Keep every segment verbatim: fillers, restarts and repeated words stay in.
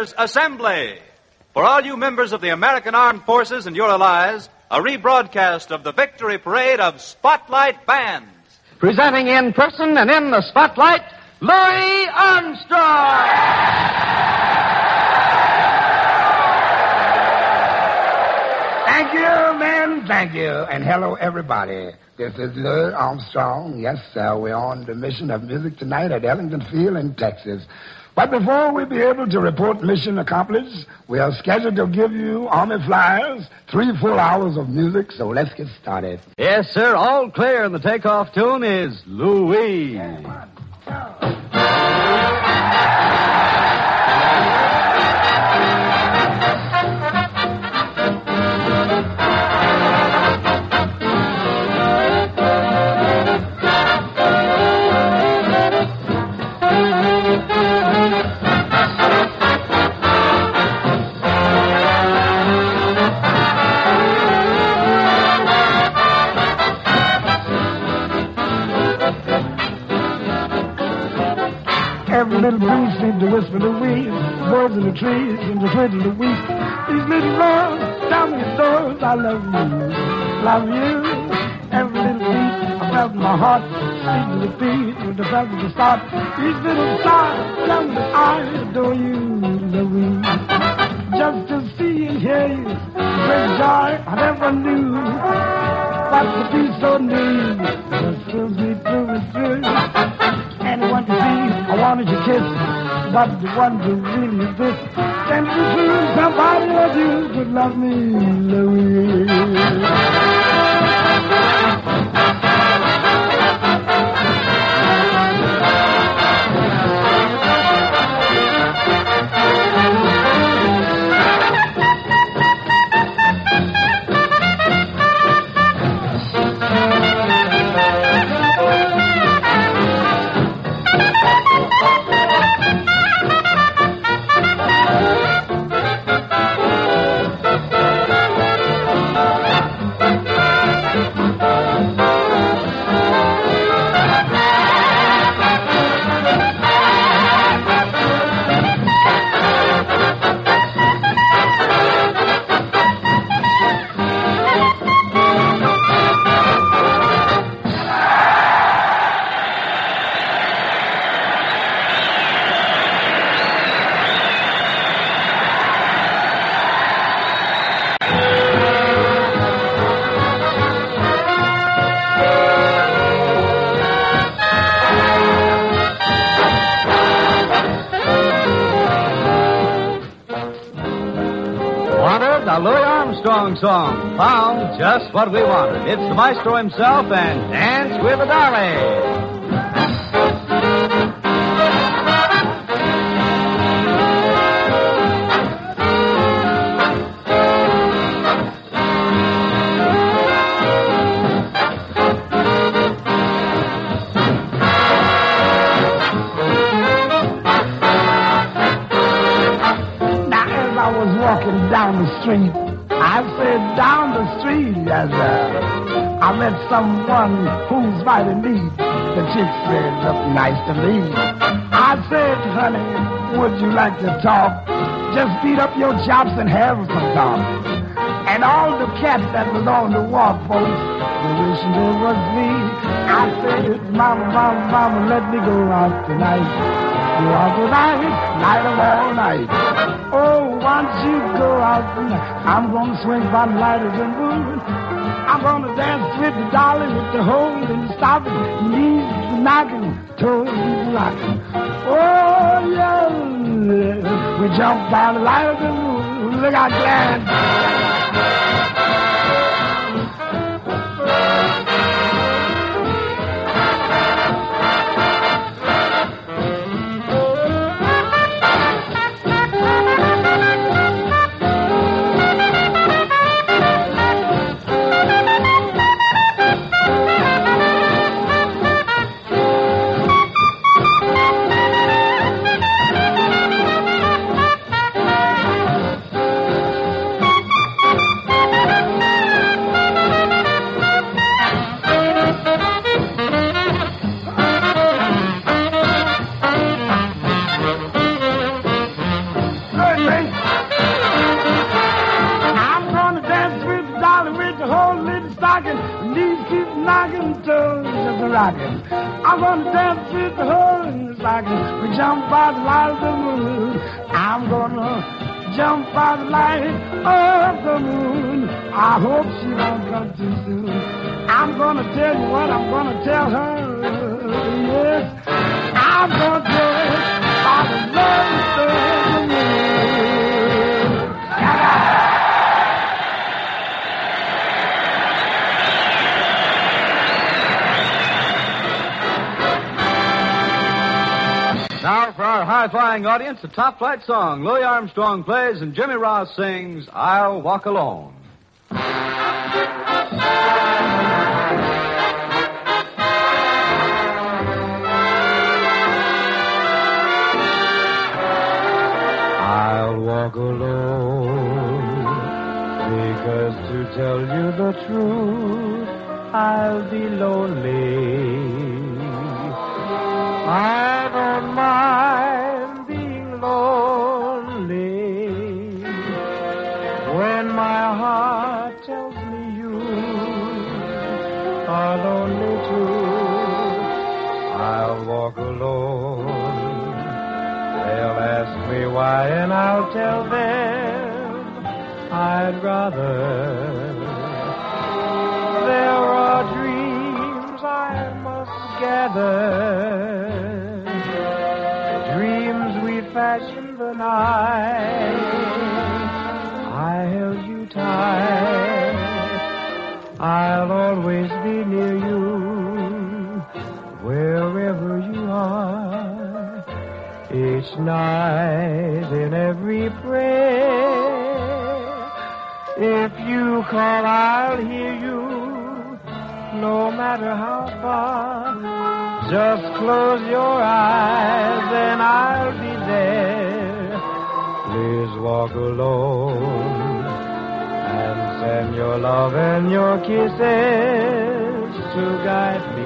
Soldiers, assembly! For all you members of the American Armed Forces and your allies, a rebroadcast of the victory parade of Spotlight Bands. Presenting in person and in the spotlight, Louis Armstrong! Thank you, men. Thank you. And hello, everybody. This is Louis Armstrong. Yes, sir. We're on the mission of music tonight at Ellington Field in Texas. But before we be able to report mission accomplished, we are scheduled to give you Army Flyers three full hours of music, so let's get started. Yes, sir. All clear, and the takeoff tune is Louis. One, two. Every little breeze seems to whisper the weeds, birds in the trees seem to twiddle the wheat. These little birds tell me stories, I love you, love you. Every little beat I felt in my heart, beat to the beat with the felt of the start. These little stars tell me that I adore you, love you. Just to see and hear you, great joy I never knew. But to be so near, just fills me through and through. Anyone to see, I wanted to kiss, but the one who really is this. Can you feel somebody like you could love me, Louis? A Louis Armstrong song. Found just what we wanted. It's the maestro himself and Dance with a Dolly. Walking down the street, I said down the street as uh, I met someone who's right in need. The chick said, look nice to me. I said, honey, would you like to talk? Just beat up your chops and have some talk. And all the cats that was on the walk, folks, they wishing it was me. I said, mama, mama, mama, let me go out tonight. Go out tonight, night of all night. Oh, once you go out tonight, I'm gonna swing by lighter than moon. I'm gonna dance with the dolly, with the hold and the stopping, knees the knocking, toes the rocking. Oh, yeah, we jump by the lighter than moon. Look out, Glenn. stocking. I'm gonna dance with her in the stocking. We jump by the light of the moon. I'm gonna jump by the light of the moon. I hope she won't come too soon. I'm gonna tell you what I'm gonna tell her. Yes, I'm gonna tell her by the light of the moon. Now, for our high-flying audience, a top-flight song. Louis Armstrong plays and Jimmy Ross sings, I'll Walk Alone. I'll walk alone, because to tell you the truth, I'll be lonely. I don't mind being lonely when my heart tells me you are lonely too. I'll walk alone. They'll ask me why, and I'll tell them I'd rather. There are dreams I must gather. Fashioned the night I held you tight. I'll always be near you wherever you are. Each night in every prayer, if you call, I'll hear you, no matter how far. Just close your eyes and I'll be there. Please walk alone and send your love and your kisses to guide me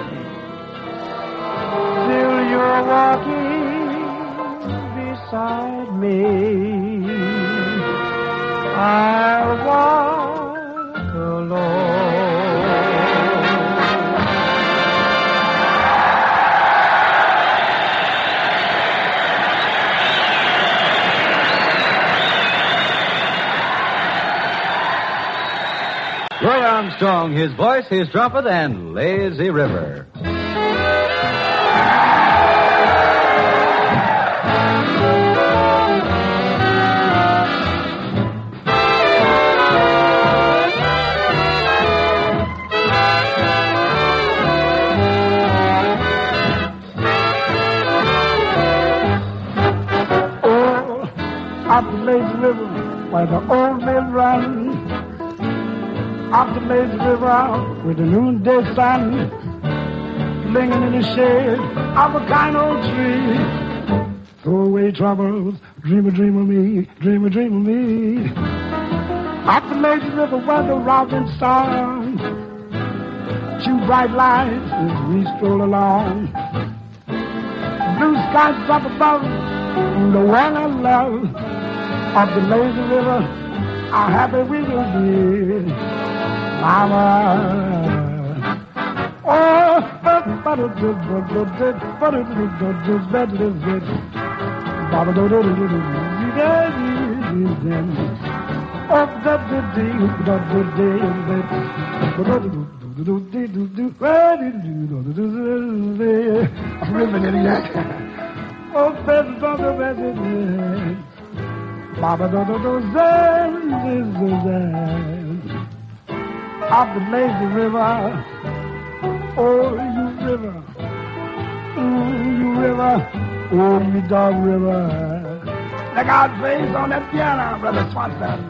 till you're walking beside me. I'll walk alone. Louis Armstrong, his voice, his trumpet, and Lazy River. Oh, up the Lazy River where the old mill runs. Up the Lazy River with the noonday sun, lingering in the shade of a kind old tree. Throw away troubles, dream a dream of me, dream a dream of me. Up the Lazy River where the robins song, two bright lights as we stroll along. Blue skies up above, the one I love. Up the Lazy River, how happy we will be. Mama, oh, but but it did, but it did, but it did, but it did, but it did, Baba do do do do do, oh, that did do, that did do, that do do do do do do, where did you do do do do? I'm ripping it again. Oh, baby, baby, baby, Baba do do do, zen, zen, zen. Up the Lazy River, oh, you river, mm, you river, oh, you dog river. Look out, bass on that piano, Brother Swanson.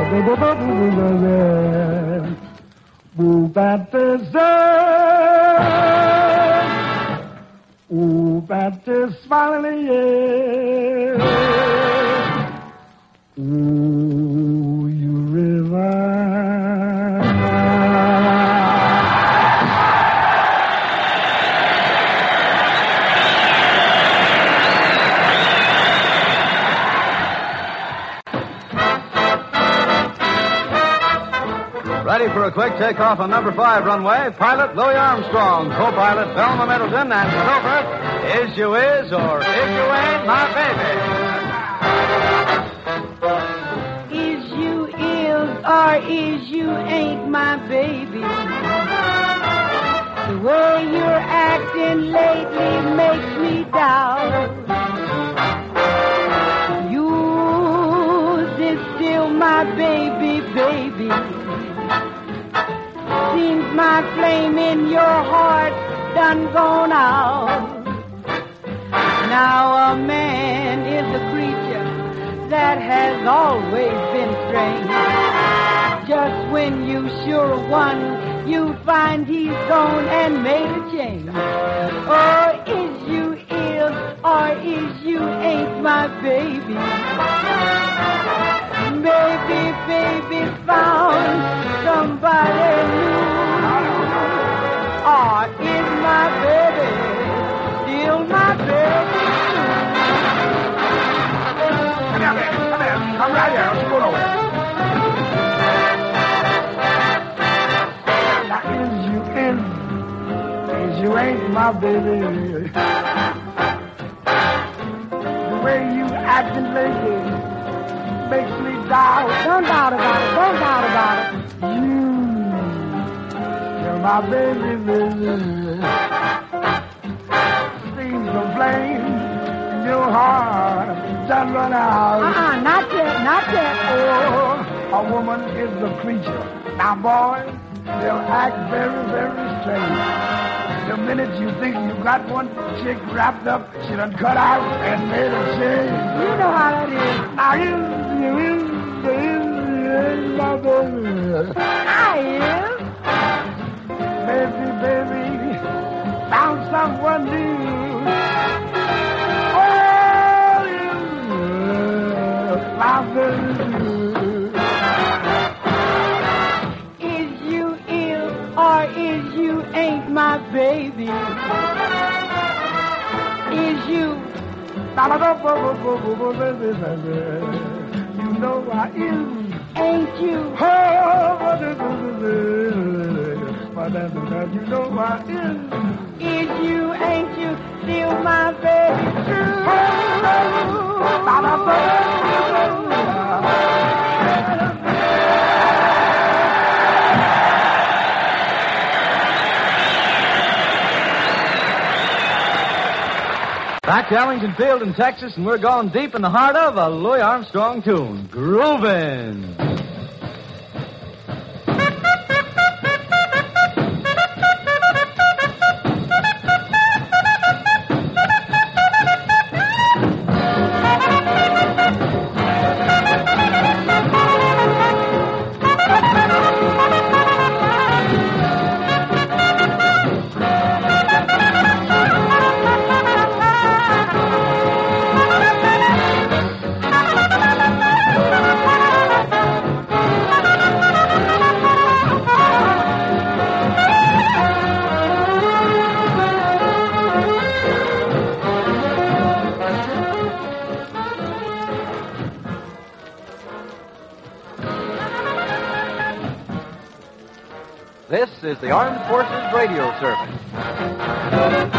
Move at the sun, move at the smiling air. Ooh, you river. Ready for a quick takeoff on number five runway. Pilot Louis Armstrong, co-pilot Velma Middleton, and chauffeur, is you is or is you ain't my baby. Is you is or is you ain't my baby. The way you're acting lately makes me doubt. You is still my baby, baby. Seems my flame in your heart done gone out. Now a man is a creature that has always been strange. Just when you sure won, you find he's gone and made a change. Or is you ill, or is you ain't my baby. Baby, baby found somebody new. Or is my baby still my baby? Come here, baby. Come here. Come right here. Let's go over. Now, is you in? Is you ain't my baby? The way you acting lately makes me doubt. Don't doubt about it. Don't doubt about it. You, you're my baby, baby. Seems the flame in your heart done run out. Uh-uh, not yet, not yet. Oh, a woman is a creature. Now, boys, they'll act very, very strange. The minute you think you got one chick wrapped up, she done cut out and made a change. You know how that is. Now, you, you, you, you, you, my baby. I is. Baby, baby, found someone new. Oh, you, my baby. Is you ill or is you ain't my baby? Is you? You know I is. Ain't you? Oh, you know I is. Is you? Ain't you still my baby? True. Back to Ellington Field in Texas, and we're going deep in the heart of a Louis Armstrong tune, Groovin'. This is the Armed Forces Radio Service.